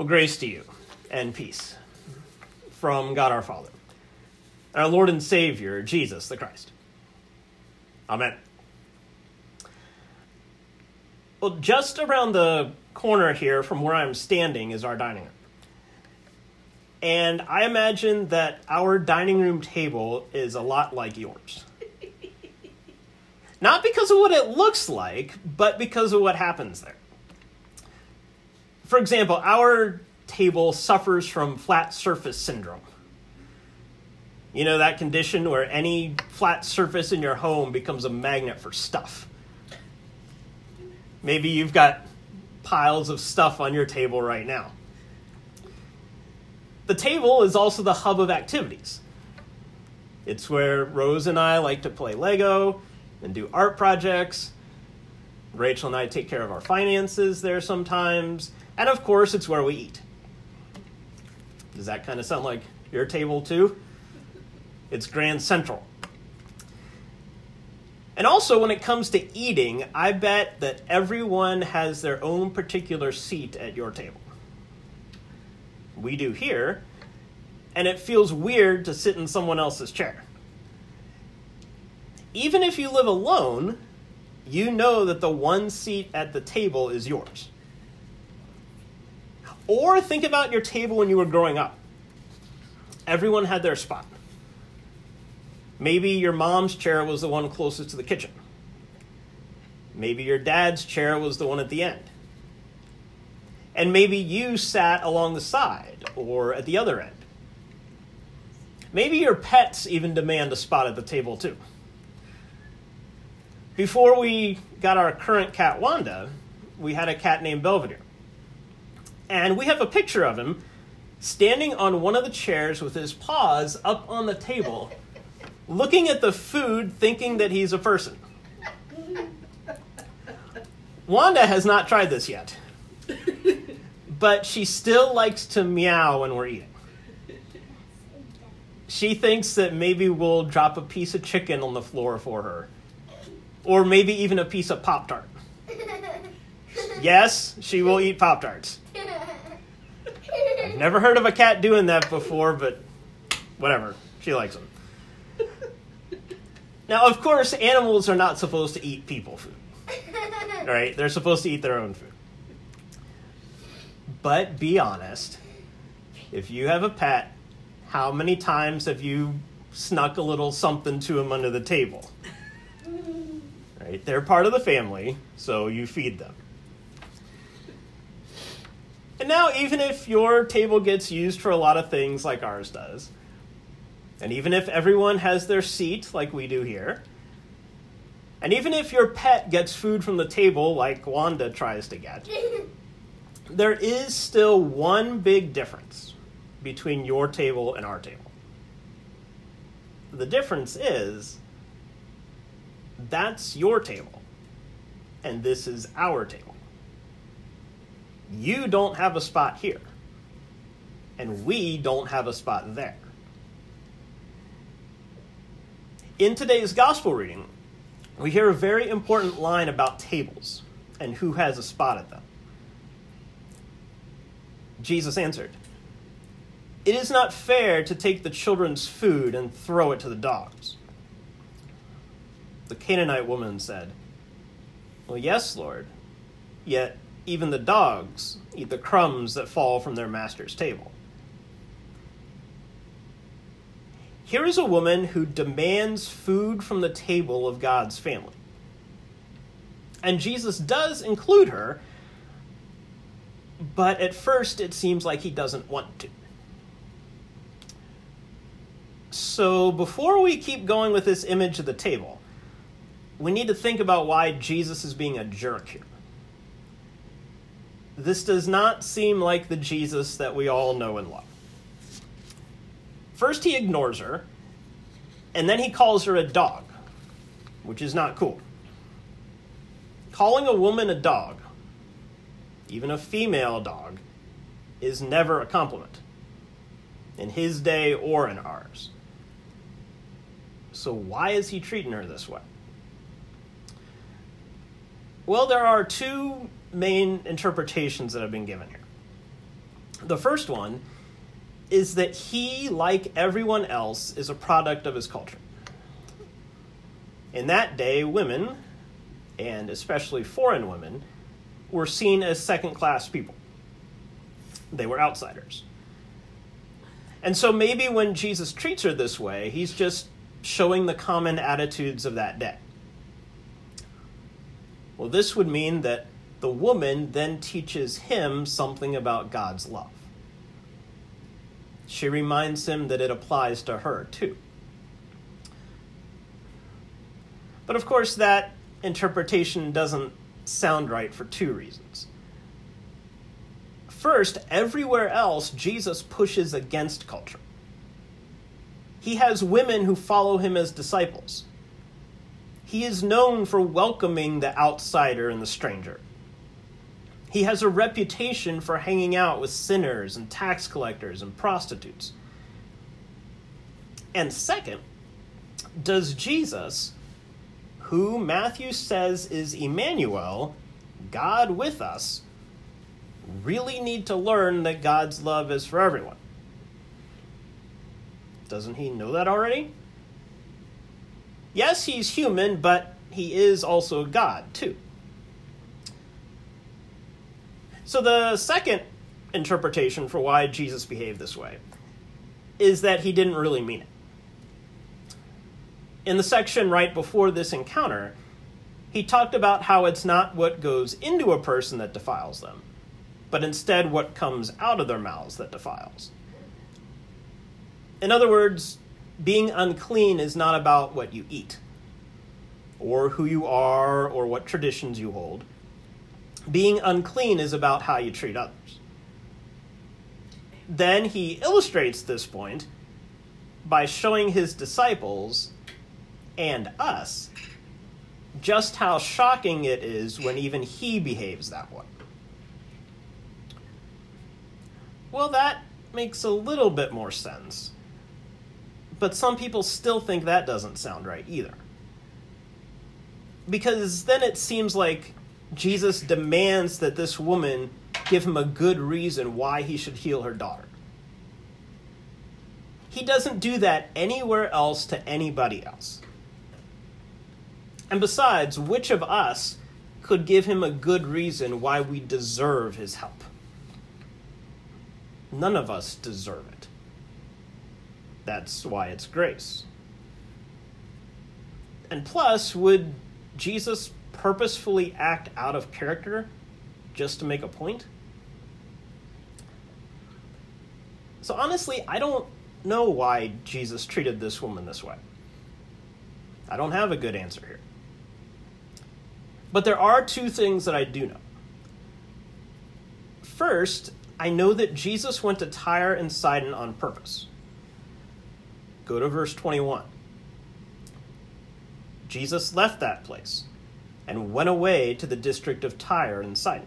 Well, grace to you and peace from God our Father, our Lord and Savior, Jesus the Christ. Amen. Well, just around the corner here from where I'm standing is our dining room. And I imagine that our dining room table is a lot like yours. Not because of what it looks like, but because of what happens there. For example, our table suffers from flat surface syndrome. You know, that condition where any flat surface in your home becomes a magnet for stuff. Maybe you've got piles of stuff on your table right now. The table is also the hub of activities. It's where Rose and I like to play Lego and do art projects. Rachel and I take care of our finances there sometimes. And of course, it's where we eat. Does that kind of sound like your table too? It's Grand Central. And also, when it comes to eating, I bet that everyone has their own particular seat at your table. We do here, and it feels weird to sit in someone else's chair. Even if you live alone, you know that the one seat at the table is yours. Or think about your table when you were growing up. Everyone had their spot. Maybe your mom's chair was the one closest to the kitchen. Maybe your dad's chair was the one at the end. And maybe you sat along the side or at the other end. Maybe your pets even demand a spot at the table too. Before we got our current cat, Wanda, we had a cat named Belvedere. And we have a picture of him standing on one of the chairs with his paws up on the table, looking at the food, thinking that he's a person. Wanda has not tried this yet, but she still likes to meow when we're eating. She thinks that maybe we'll drop a piece of chicken on the floor for her, or maybe even a piece of Pop-Tart. Yes, she will eat Pop-Tarts. I've never heard of a cat doing that before, but whatever. She likes them. Now, of course, animals are not supposed to eat people food. Right? They're supposed to eat their own food. But be honest. If you have a pet, how many times have you snuck a little something to them under the table? Right? They're part of the family, so you feed them. And now, even if your table gets used for a lot of things like ours does, and even if everyone has their seat like we do here, and even if your pet gets food from the table like Wanda tries to get, there is still one big difference between your table and our table. The difference is that's your table, and this is our table. You don't have a spot here, and we don't have a spot there. In today's gospel reading, we hear a very important line about tables and who has a spot at them. Jesus answered, "It is not fair to take the children's food and throw it to the dogs." The Canaanite woman said, "Well, yes, Lord, yet even the dogs eat the crumbs that fall from their master's table." Here is a woman who demands food from the table of God's family. And Jesus does include her, but at first it seems like he doesn't want to. So before we keep going with this image of the table, we need to think about why Jesus is being a jerk here. This does not seem like the Jesus that we all know and love. First, he ignores her, and then he calls her a dog, which is not cool. Calling a woman a dog, even a female dog, is never a compliment, in his day or in ours. So why is he treating her this way? Well, there are two main interpretations that have been given here. The first one is that he, like everyone else, is a product of his culture. In that day, women, and especially foreign women, were seen as second-class people. They were outsiders. And so maybe when Jesus treats her this way, he's just showing the common attitudes of that day. Well, this would mean that the woman then teaches him something about God's love. She reminds him that it applies to her too. But of course, that interpretation doesn't sound right for two reasons. First, everywhere else, Jesus pushes against culture. He has women who follow him as disciples. He is known for welcoming the outsider and the stranger. He has a reputation for hanging out with sinners and tax collectors and prostitutes. And second, does Jesus, who Matthew says is Emmanuel, God with us, really need to learn that God's love is for everyone? Doesn't he know that already? Yes, he's human, but he is also God, too. So the second interpretation for why Jesus behaved this way is that he didn't really mean it. In the section right before this encounter, he talked about how it's not what goes into a person that defiles them, but instead what comes out of their mouths that defiles. In other words, being unclean is not about what you eat, or who you are, or what traditions you hold. Being unclean is about how you treat others. Then he illustrates this point by showing his disciples and us just how shocking it is when even he behaves that way. Well, that makes a little bit more sense. But some people still think that doesn't sound right either. Because then it seems like Jesus demands that this woman give him a good reason why he should heal her daughter. He doesn't do that anywhere else to anybody else. And besides, which of us could give him a good reason why we deserve his help? None of us deserve it. That's why it's grace. And plus, would Jesus purposefully act out of character just to make a point? So honestly, I don't know why Jesus treated this woman this way. I don't have a good answer here. But there are two things that I do know. First, I know that Jesus went to Tyre and Sidon on purpose. Go to verse 21. Jesus left that place and went away to the district of Tyre and Sidon.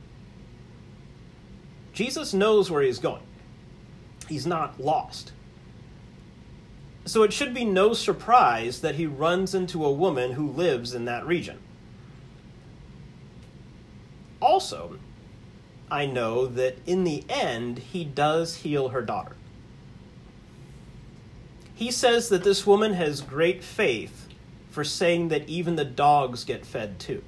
Jesus knows where he's going. He's not lost. So it should be no surprise that he runs into a woman who lives in that region. Also, I know that in the end, he does heal her daughter. He says that this woman has great faith for saying that even the dogs get fed too.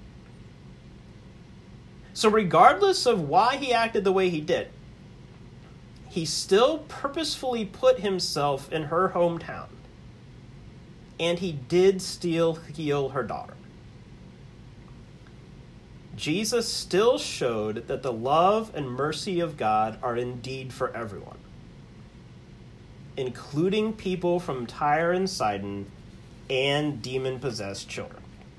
So regardless of why he acted the way he did, he still purposefully put himself in her hometown, and he did still heal her daughter. Jesus still showed that the love and mercy of God are indeed for everyone, including people from Tyre and Sidon and demon-possessed children.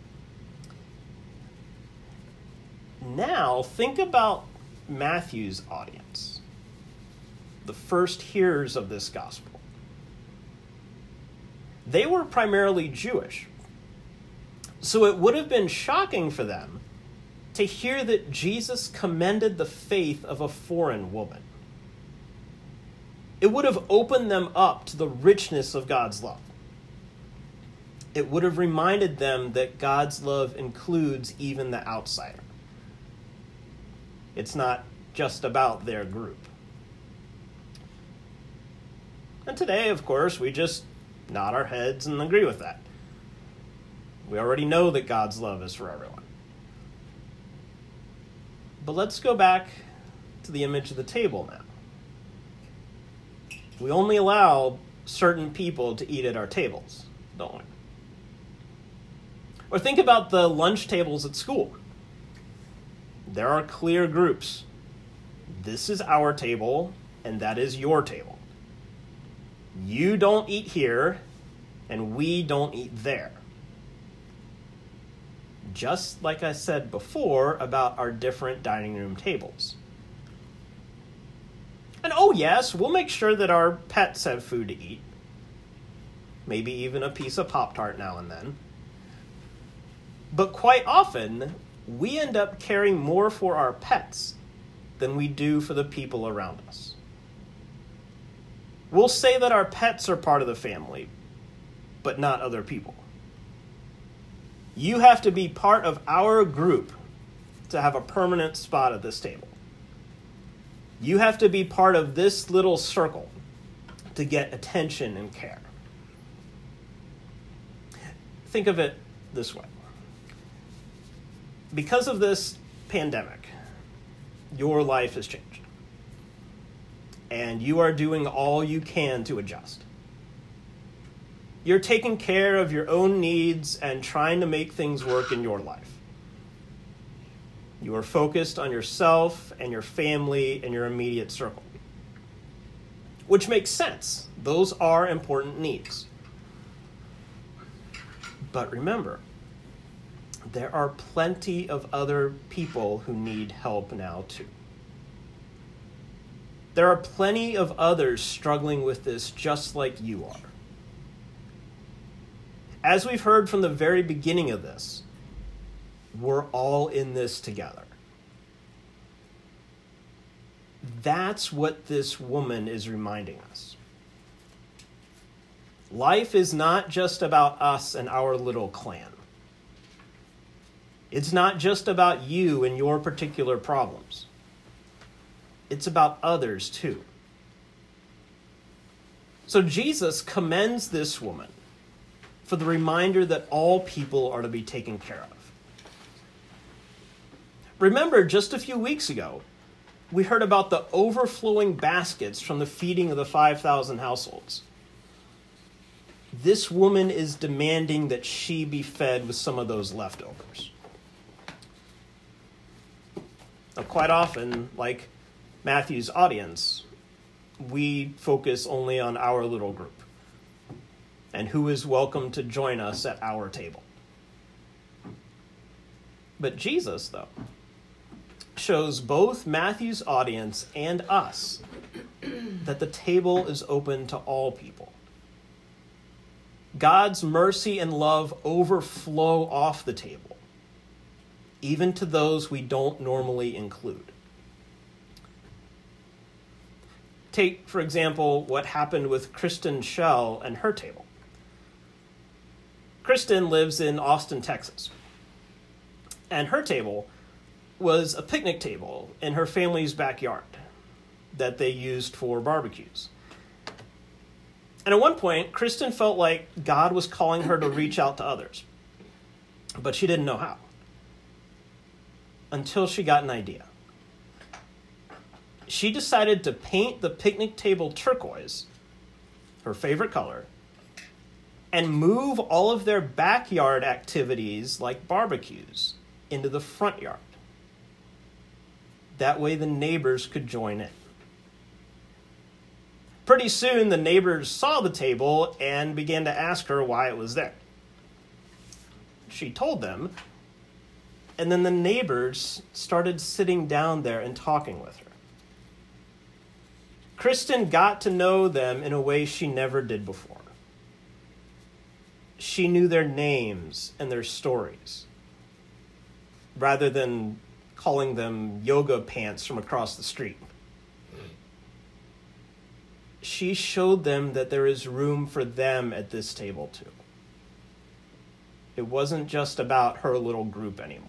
Now, think about Matthew's audience, the first hearers of this gospel. They were primarily Jewish, so it would have been shocking for them to hear that Jesus commended the faith of a foreign woman. It would have opened them up to the richness of God's love. It would have reminded them that God's love includes even the outsider. It's not just about their group. And today, of course, we just nod our heads and agree with that. We already know that God's love is for everyone. But let's go back to the image of the table now. We only allow certain people to eat at our tables, don't we? Or think about the lunch tables at school. There are clear groups. This is our table, and that is your table. You don't eat here, and we don't eat there. Just like I said before about our different dining room tables. And oh yes, we'll make sure that our pets have food to eat. Maybe even a piece of Pop-Tart now and then. But quite often, we end up caring more for our pets than we do for the people around us. We'll say that our pets are part of the family, but not other people. You have to be part of our group to have a permanent spot at this table. You have to be part of this little circle to get attention and care. Think of it this way. Because of this pandemic, your life has changed. And you are doing all you can to adjust. You're taking care of your own needs and trying to make things work in your life. You are focused on yourself and your family and your immediate circle. Which makes sense. Those are important needs. But remember, there are plenty of other people who need help now too. There are plenty of others struggling with this just like you are. As we've heard from the very beginning of this, we're all in this together. That's what this woman is reminding us. Life is not just about us and our little clan. It's not just about you and your particular problems. It's about others too. So Jesus commends this woman for the reminder that all people are to be taken care of. Remember, just a few weeks ago, we heard about the overflowing baskets from the feeding of the 5,000 households. This woman is demanding that she be fed with some of those leftovers. Now, quite often, like Matthew's audience, we focus only on our little group and who is welcome to join us at our table. But Jesus, though, shows both Matthew's audience and us that the table is open to all people. God's mercy and love overflow off the table, even to those we don't normally include. Take, for example, what happened with Kristen Schell and her table. Kristen lives in Austin, Texas, and her table was a picnic table in her family's backyard that they used for barbecues. And at one point, Kristen felt like God was calling her to reach out to others, but she didn't know how. Until she got an idea. She decided to paint the picnic table turquoise, her favorite color, and move all of their backyard activities like barbecues into the front yard. That way the neighbors could join in. Pretty soon the neighbors saw the table and began to ask her why it was there. She told them, and then the neighbors started sitting down there and talking with her. Kristen got to know them in a way she never did before. She knew their names and their stories, rather than calling them yoga pants from across the street. She showed them that there is room for them at this table too. It wasn't just about her little group anymore.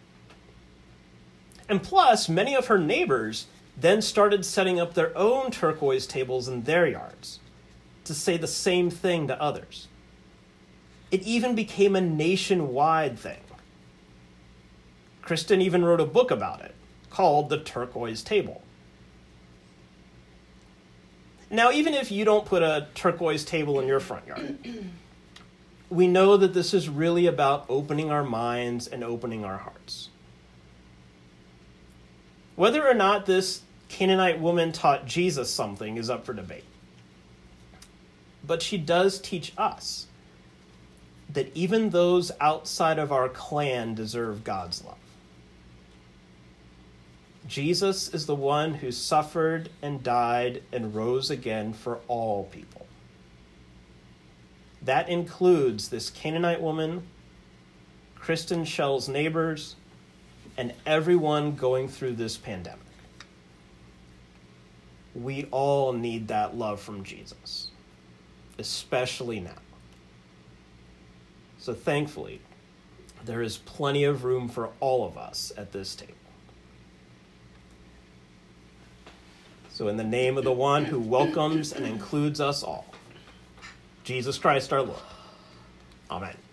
And plus, many of her neighbors then started setting up their own turquoise tables in their yards, to say the same thing to others. It even became a nationwide thing. Kristen even wrote a book about it called The Turquoise Table. Now, even if you don't put a turquoise table in your front yard, we know that this is really about opening our minds and opening our hearts. Whether or not this Canaanite woman taught Jesus something is up for debate. But she does teach us that even those outside of our clan deserve God's love. Jesus is the one who suffered and died and rose again for all people. That includes this Canaanite woman, Kristen Shell's neighbors, and everyone going through this pandemic. We all need that love from Jesus, especially now. So thankfully, there is plenty of room for all of us at this table. So in the name of the one who welcomes and includes us all, Jesus Christ our Lord. Amen.